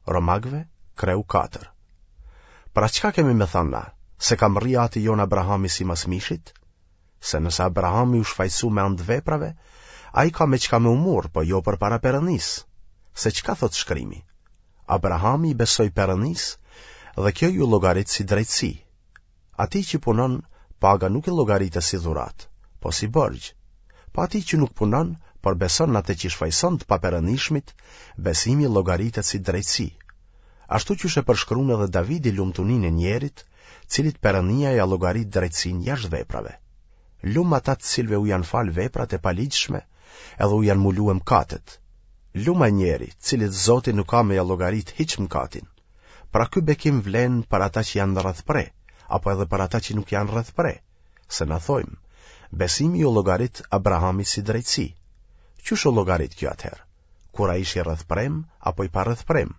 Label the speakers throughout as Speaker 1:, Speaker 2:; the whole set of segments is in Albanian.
Speaker 1: Romagve, kreu 4. Pra çka kemi me thënë na? Se kam rri ati jon Abrahami si masmishit? Se nëse Abrahami u shfaqsu me anë të veprave, ai ka me çka me umur, po jo për para Perëndis. Se çka thot shkrimi? Abrahami i besoi Perëndis, dhe kjo ju llogarit si drejtësi. Ati që punon, paga nuk i llogaritet si dhurat, po si borxh. Po ati që nuk punon, por beson atë që shfaqson të paperëndishmit, besimi llogaritet si drejtësi. Ashtu që është përshkruar edhe Davidi lumtuninë e njerit, cilit Perëndia ja llogarit drejtësinë jashtë veprave. Lum ata të cilve u janë fal veprat e paligjshme, edhe u janë muluar mëkatet. Lum ai njeri, cilit Zoti nuk ka me ja llogarit hiç mëkatin. Pra ky bekim vlen për ata që janë rreth pre, apo edhe për ata që nuk janë rreth pre. Se na thojmë, besimi u llogarit Abrahami si drejtësi. Qysh u llogarit kjo atëherë? Kur ai ishi rreth prem apo i pa rreth prem?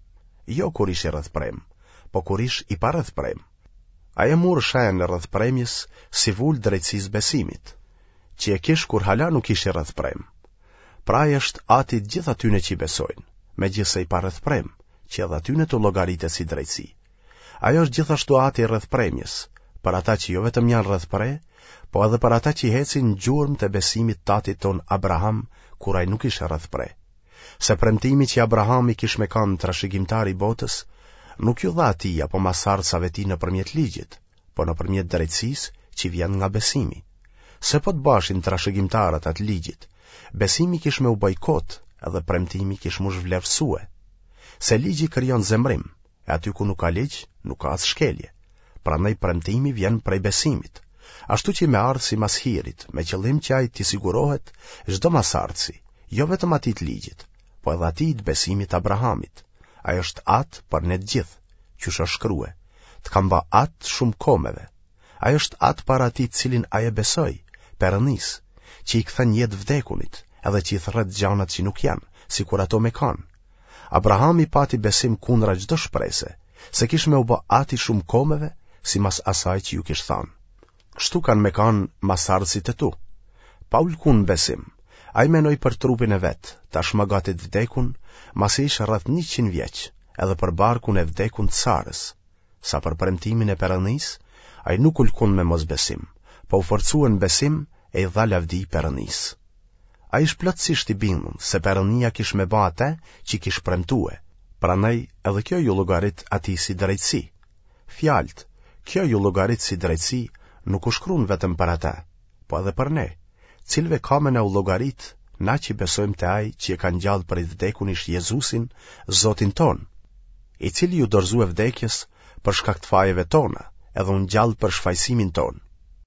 Speaker 1: Jo kur ishi rreth prem, po kur ish i pa rreth prem. Ai e mur shenjën e rreth premjes si vul drejtësisë besimit, që e kish kur hala nuk ishi rreth prem. Pra ai është ati gjithë atyne që i besojnë, megjithse i pa rreth prem, që edhe atyne të llogaritet si drejtësi. Ajo është gjithashtu ati rreth premjes, për ata që jo vetëm janë rreth pre, po edhe për ata që hecin në gjurmë të besimit tatit ton Abraham, kur ai nuk ishte rreth pre. Se premtimi që Abrahami kish me kanë trashëgimtar i botës, nuk ju dha atij apo masardhësave ti nëpërmjet ligjit, po nëpërmjet drejtësisë që vjen nga besimi. Se po të bashin trashëgimtarët atë ligjit, besimi kish me u bojkot, edhe premtimi kish mu zhvlerësue. Se ligji krijon zemrim, e aty ku nuk ka ligj, nuk ka as shkelje. Prandaj premtimi vjen prej besimit. Ashtu që me ardh si mas hirit, me qëllim që ai t'i sigurohet çdo masardhësi, jo vetëm atij të ligjit, po edhe atij të besimit Abrahamit. Ai është atë për ne të gjithë, që është shkruar, të kam ba atë shumë komeve. Ai është atë para atij të cilin ai e besoi, Perëndis, që i kthen jetë vdekunit, edhe që i thret gjanat që nuk janë, sikur ato me kanë. Abrahami pati besim kundra çdo shprese, se kish me u bë ati shumë komeve, simas asaj që ju kish thënë. Kështu kanë me kanë masardhësit e tu. Paul kun besim, ai menoi për trupin e vet, tashmë gati të vdekun, masi ishte rreth 100 vjeç, edhe për barkun e vdekun të Sarës. Sa për premtimin e Perëndis, ai nuk ulkun me mosbesim, po u forcuan besim e i dha lavdi Perëndis. Ai ish plotësisht i bindur se Perëndia kish me bë atë që kish premtue. Prandaj edhe kjo ju llogarit atij si drejtësi. Fjalët, kjo ju llogarit si drejtësi, nuk u shkruan vetëm për ata, po edhe për ne, cilve ka me na u llogarit, na që besojmë te ai që e ka ngjall për i vdekun ish Jezusin, Zotin ton, i cili ju dorëzua vdekjes për shkak të fajeve tona, edhe u ngjall për shfaqësimin ton.